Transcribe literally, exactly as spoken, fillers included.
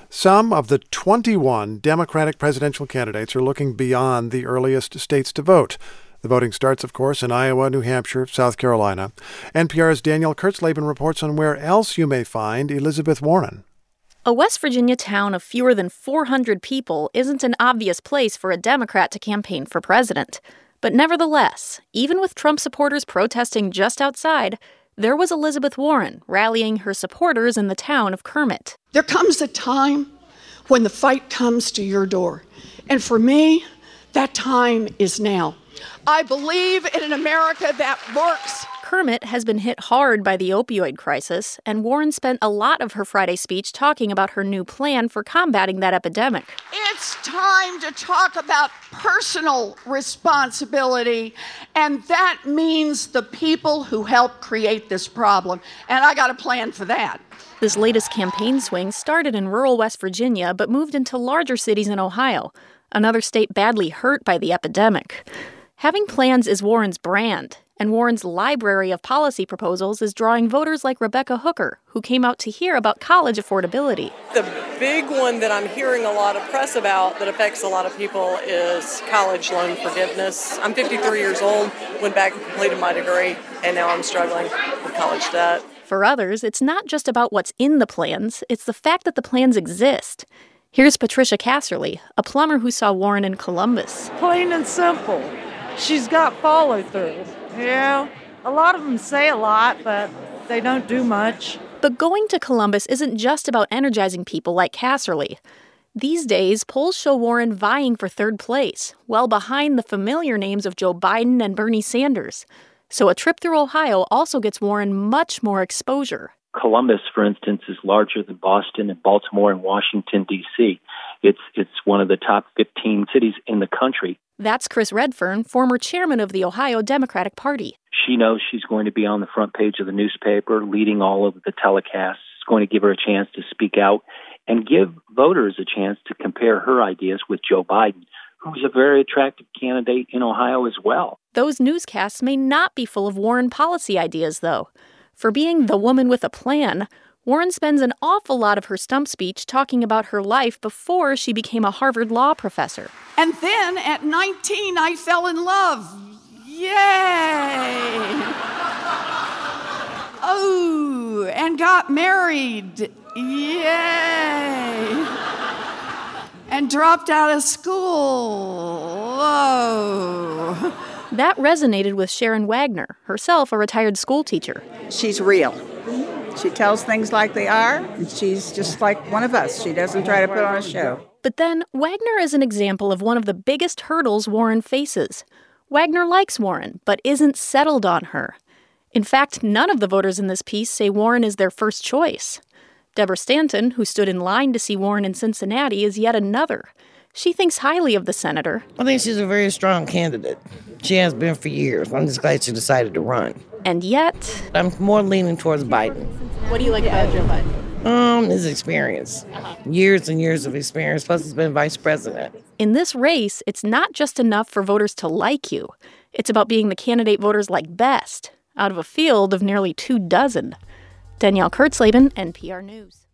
Some of the twenty-one Democratic presidential candidates are looking beyond the earliest states to vote. The voting starts, of course, in Iowa, New Hampshire, South Carolina. N P R's Danielle Kurtzleben reports on where else you may find Elizabeth Warren. A West Virginia town of fewer than four hundred people isn't an obvious place for a Democrat to campaign for president. But nevertheless, even with Trump supporters protesting just outside, there was Elizabeth Warren rallying her supporters in the town of Kermit. There comes a time when the fight comes to your door. And for me, that time is now. I believe in an America that works. Kermit has been hit hard by the opioid crisis, and Warren spent a lot of her Friday speech talking about her new plan for combating that epidemic. It's time to talk about personal responsibility, and that means the people who helped create this problem. And I got a plan for that. This latest campaign swing started in rural West Virginia, but moved into larger cities in Ohio, another state badly hurt by the epidemic. Having plans is Warren's brand, and Warren's library of policy proposals is drawing voters like Rebecca Hooker, who came out to hear about college affordability. The big one that I'm hearing a lot of press about that affects a lot of people is college loan forgiveness. I'm fifty-three years old, went back and completed my degree, and now I'm struggling with college debt. For others, it's not just about what's in the plans, it's the fact that the plans exist. Here's Patricia Casserly, a plumber who saw Warren in Columbus. Plain and simple. She's got follow-through. Yeah, a lot of them say a lot, but they don't do much. But going to Columbus isn't just about energizing people like Casserly. These days, polls show Warren vying for third place, well behind the familiar names of Joe Biden and Bernie Sanders. So a trip through Ohio also gets Warren much more exposure. Columbus, for instance, is larger than Boston and Baltimore and Washington, D C It's it's one of the top fifteen cities in the country. That's Chris Redfern, former chairman of the Ohio Democratic Party. She knows she's going to be on the front page of the newspaper, leading all of the telecasts. It's going to give her a chance to speak out and give voters a chance to compare her ideas with Joe Biden, who's a very attractive candidate in Ohio as well. Those newscasts may not be full of Warren policy ideas, though. For being the woman with a plan, Warren spends an awful lot of her stump speech talking about her life before she became a Harvard law professor. And then at nineteen, I fell in love. Yay! Oh, and got married. Yay! And dropped out of school. Oh. That resonated with Sharon Wagner, herself a retired school teacher. She's real. She tells things like they are, and she's just like one of us. She doesn't try to put on a show. But then, Wagner is an example of one of the biggest hurdles Warren faces. Wagner likes Warren, but isn't settled on her. In fact, none of the voters in this piece say Warren is their first choice. Deborah Stanton, who stood in line to see Warren in Cincinnati, is yet another. She thinks highly of the senator. I think she's a very strong candidate. She has been for years. I'm just glad she decided to run. And yet, I'm more leaning towards Biden. What do you like about Joe Biden? Um, his experience. Uh-huh. Years and years of experience, plus he's been vice president. In this race, it's not just enough for voters to like you. It's about being the candidate voters like best, out of a field of nearly two dozen. Danielle Kurtzleben, N P R News.